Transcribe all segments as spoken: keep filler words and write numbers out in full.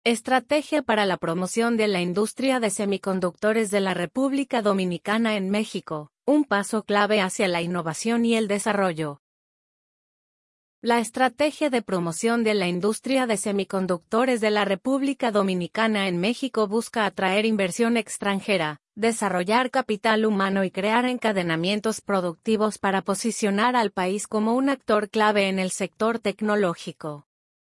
Estrategia para la promoción de la industria de semiconductores de la República Dominicana en México, un paso clave hacia la innovación y el desarrollo. La estrategia de promoción de la industria de semiconductores de la República Dominicana en México busca atraer inversión extranjera, desarrollar capital humano y crear encadenamientos productivos para posicionar al país como un actor clave en el sector tecnológico.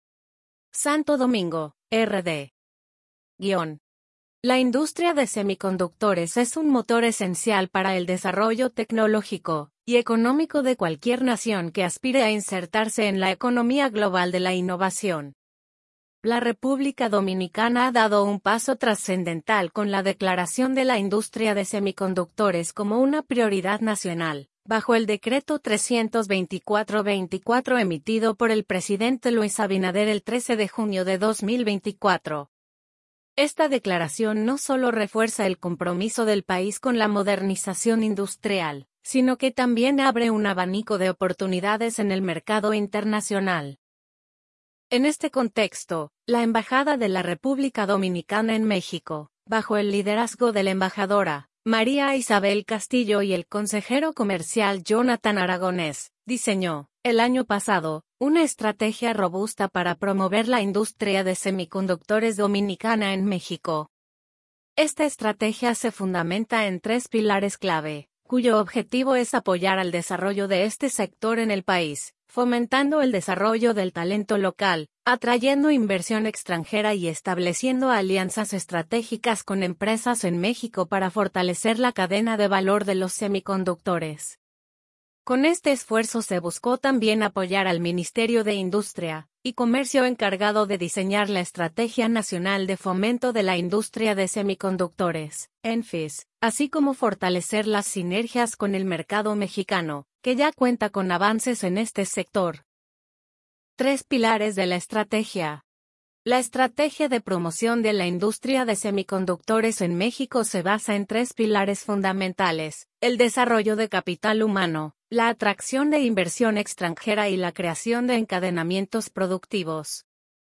Santo Domingo, R D. Guión. La industria de semiconductores es un motor esencial para el desarrollo tecnológico y económico de cualquier nación que aspire a insertarse en la economía global de la innovación. La República Dominicana ha dado un paso trascendental con la declaración de la industria de semiconductores como una prioridad nacional, bajo el Decreto trescientos veinticuatro veinticuatro emitido por el presidente Luis Abinader el trece de junio de dos mil veinticuatro. Esta declaración no solo refuerza el compromiso del país con la modernización industrial, sino que también abre un abanico de oportunidades en el mercado internacional. En este contexto, la Embajada de la República Dominicana en México, bajo el liderazgo de la embajadora María Isabel Castillo y el consejero comercial Jonathan Aragonés, diseñó, el año pasado, una estrategia robusta para promover la industria de semiconductores dominicana en México. Esta estrategia se fundamenta en tres pilares clave, cuyo objetivo es apoyar al desarrollo de este sector en el país, fomentando el desarrollo del talento local, atrayendo inversión extranjera y estableciendo alianzas estratégicas con empresas en México para fortalecer la cadena de valor de los semiconductores. Con este esfuerzo se buscó también apoyar al Ministerio de Industria y Comercio encargado de diseñar la Estrategia Nacional de Fomento de la Industria de Semiconductores, ENFIS, así como fortalecer las sinergias con el mercado mexicano, que ya cuenta con avances en este sector. Tres pilares de la estrategia. La estrategia de promoción de la industria de semiconductores en México se basa en tres pilares fundamentales: el desarrollo de capital humano, la atracción de inversión extranjera y la creación de encadenamientos productivos.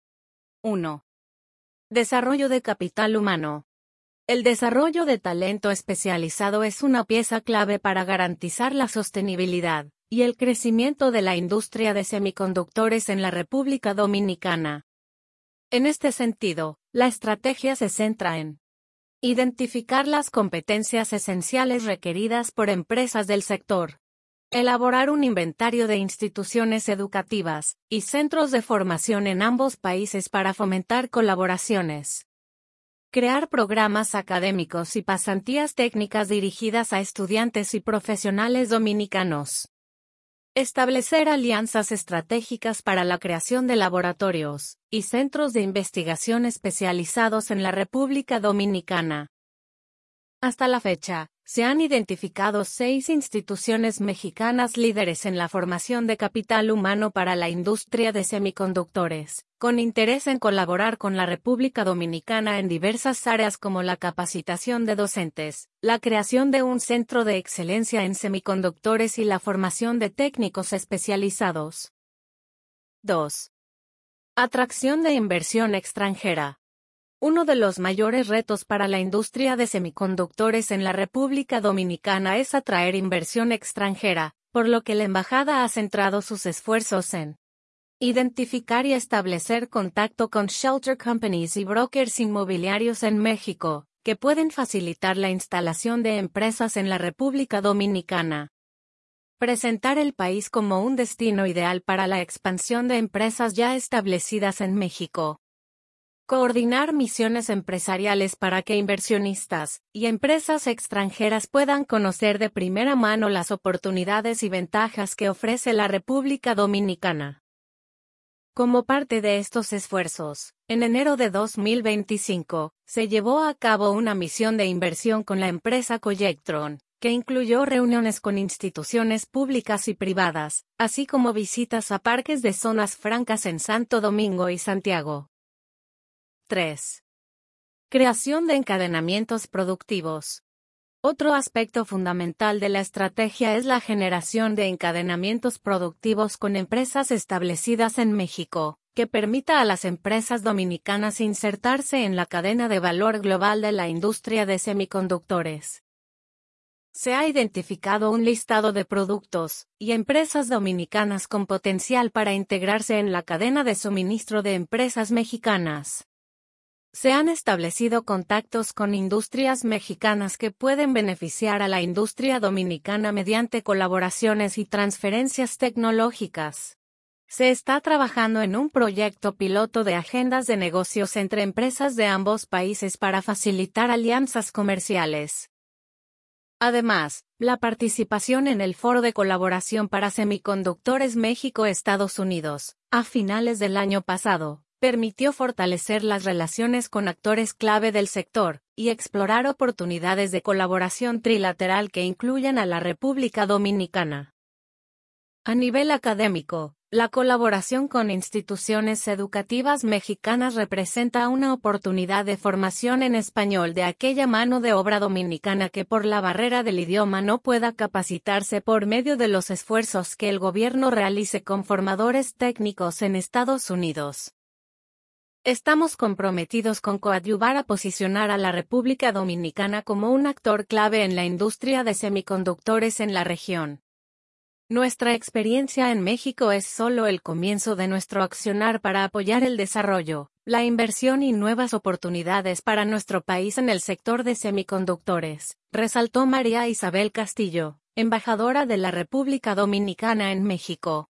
uno. Desarrollo de capital humano. El desarrollo de talento especializado es una pieza clave para garantizar la sostenibilidad y el crecimiento de la industria de semiconductores en la República Dominicana. En este sentido, la estrategia se centra en identificar las competencias esenciales requeridas por empresas del sector, elaborar un inventario de instituciones educativas y centros de formación en ambos países para fomentar colaboraciones, crear programas académicos y pasantías técnicas dirigidas a estudiantes y profesionales dominicanos, establecer alianzas estratégicas para la creación de laboratorios y centros de investigación especializados en la República Dominicana. Hasta la fecha, se han identificado seis instituciones mexicanas líderes en la formación de capital humano para la industria de semiconductores, con interés en colaborar con la República Dominicana en diversas áreas como la capacitación de docentes, la creación de un centro de excelencia en semiconductores y la formación de técnicos especializados. dos. Atracción de inversión extranjera. Uno de los mayores retos para la industria de semiconductores en la República Dominicana es atraer inversión extranjera, por lo que la embajada ha centrado sus esfuerzos en identificar y establecer contacto con shelter companies y brokers inmobiliarios en México, que pueden facilitar la instalación de empresas en la República Dominicana. Presentar el país como un destino ideal para la expansión de empresas ya establecidas en México. Coordinar misiones empresariales para que inversionistas y empresas extranjeras puedan conocer de primera mano las oportunidades y ventajas que ofrece la República Dominicana. Como parte de estos esfuerzos, en enero de dos mil veinticinco, se llevó a cabo una misión de inversión con la empresa Collectron, que incluyó reuniones con instituciones públicas y privadas, así como visitas a parques de zonas francas en Santo Domingo y Santiago. tres. Creación de encadenamientos productivos. Otro aspecto fundamental de la estrategia es la generación de encadenamientos productivos con empresas establecidas en México, que permita a las empresas dominicanas insertarse en la cadena de valor global de la industria de semiconductores. Se ha identificado un listado de productos y empresas dominicanas con potencial para integrarse en la cadena de suministro de empresas mexicanas. Se han establecido contactos con industrias mexicanas que pueden beneficiar a la industria dominicana mediante colaboraciones y transferencias tecnológicas. Se está trabajando en un proyecto piloto de agendas de negocios entre empresas de ambos países para facilitar alianzas comerciales. Además, la participación en el Foro de Colaboración para Semiconductores México-Estados Unidos, a finales del año pasado, permitió fortalecer las relaciones con actores clave del sector y explorar oportunidades de colaboración trilateral que incluyan a la República Dominicana. A nivel académico, la colaboración con instituciones educativas mexicanas representa una oportunidad de formación en español de aquella mano de obra dominicana que por la barrera del idioma no pueda capacitarse por medio de los esfuerzos que el gobierno realice con formadores técnicos en Estados Unidos. Estamos comprometidos con coadyuvar a posicionar a la República Dominicana como un actor clave en la industria de semiconductores en la región. Nuestra experiencia en México es solo el comienzo de nuestro accionar para apoyar el desarrollo, la inversión y nuevas oportunidades para nuestro país en el sector de semiconductores, resaltó María Isabel Castillo, embajadora de la República Dominicana en México.